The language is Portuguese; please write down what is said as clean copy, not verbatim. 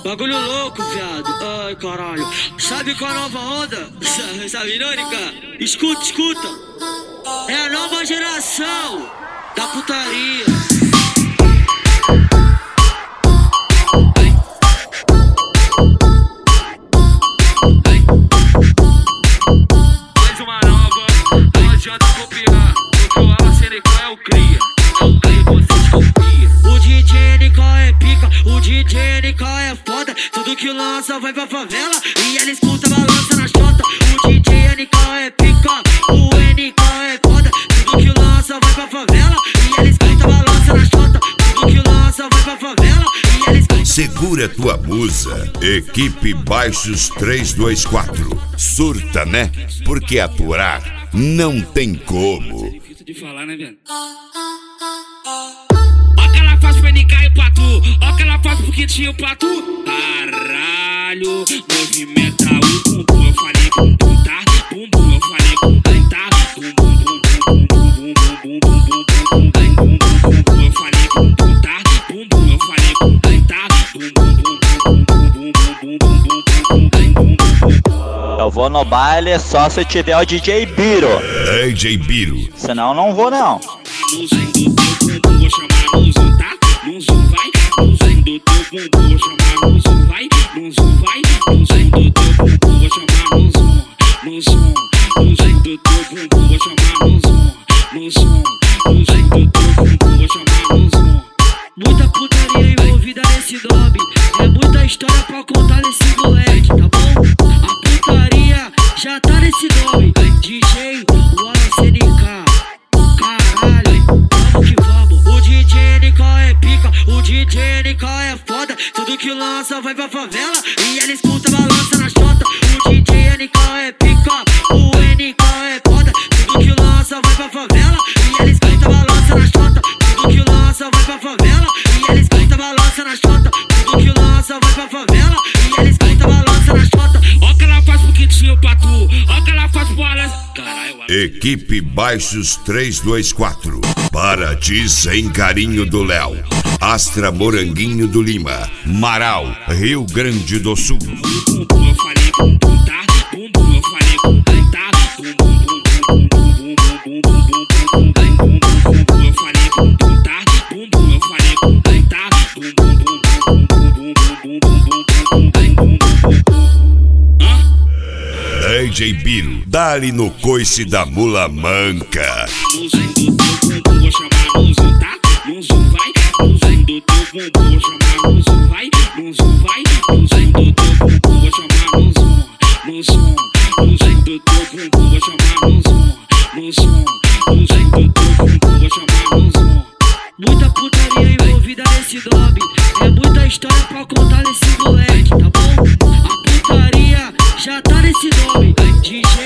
Bagulho louco, viado. Ai, caralho. Sabe qual a nova onda? Sabe, irônica? Escuta, escuta. É a nova geração da putaria. Mais uma nova, não adianta copiar. Porque o Alasseneca é o cria. É o cria que vocês copiam. O DJ Nicol é pica, o DJ Nicol é foda. Tudo que lança vai pra favela e ela escuta, balança nas chotas. O DJ Nicol é pica, o Nicol é foda. Tudo que lança vai pra favela e ela escuta, balança nas chotas. Tudo que lança vai pra favela e ela escuta. Segura tua musa, equipe Baixos 324. Surta, né? Porque aturar não tem como. Difícil de falar, né, velho? Ó que ela faz pra NK e pra tu. Ó que ela faz pro Quitinho pra tu. Caralho, movimenta o bumbum. Eu falei bumbum, tá? Bumbum, eu falei bumbum, tá? Bumbum, bumbum, bumbum, bumbum, bumbum, bumbum, bumbum, bumbum. Eu falei bumbum, tá? Bumbum, eu falei bumbum, tá? Bumbum, bumbum, bumbum, bumbum, bumbum, bumbum, bumbum. Eu vou no baile só se tiver o DJ Biro. DJ Biro. Senão não vou não. No zoom do teu bumbum, vou chamar no zoom, tá? No zoom vai, no zoom do teu bumbum, vou chamar no zoom, vai, no zoom vai, no zoom do teu bumbum, vou chamar no zoom, no zoom, no zoom do teu bumbum, vou chamar no zoom, no zoom, no zoom do teu bumbum, vou chamar no zoom. Muita putaria envolvida nesse nome, é muita história pra contar nesse moleque, tá bom? A putaria já tá nesse nome, DJ Alasseneca. O DJ Nicol é pica, o DJ Nicol é foda. Tudo que lança vai pra favela e ela escuta, balança na chota. O DJ Nicol é pica, o Nicol é foda. Tudo que lança vai pra favela e ela escuta, balança na chota. Tudo que lança vai pra favela e ela escuta, balança na chota. Tudo que lança vai pra favela e ela escuta, balança na chota. Ó que ela faz pro Quitinho pra tu. Ó que ela faz pro Alas. Equipe Baixos 324. Paraty sem carinho do Léo. Astra Moranguinho do Lima. Marau, Rio Grande do Sul. Bumbum, eu falei bumbum, tá? Bumbum, eu falei bumbum, tá? Bumbum, bumbum, bumbum, bumbum, bumbum, bumbum, bumbum, bumbum, eu falei bumbum, tá? Bumbum, eu falei bumbum, tá? Bumbum, bumbum, bumbum, bumbum, bumbum, bumbum, bumbum, bumbum. Hã? DJ Biro, dá-lhe no coice da mula manca. No zoom do teu bumbum, vou chamar no zoom, tá? No zoom vai, no zoom do teu bumbum, vou chamar no zoom, vai, no zoom vai, no zoom do teu bumbum, vou chamar no zoom, no zoom, no zoom do teu bumbum, vou chamar no zoom, no zoom, no zoom do teu bumbum, vou chamar no zoom. Muita putaria envolvida nesse nome, é muita história pra contar nesse moleque, tá bom? A putaria já tá nesse nome, DJ